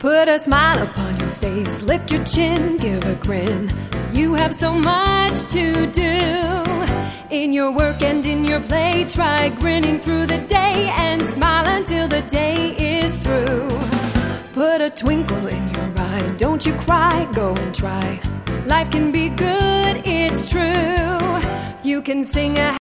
Put a smile upon your face, lift your chin, give a grin. You have so much to do. In your work and in your play, try grinning through the day and smile until the day is through. Put a twinkle in your eye, don't you cry, go and try. Life can be good, it's true. You can sing a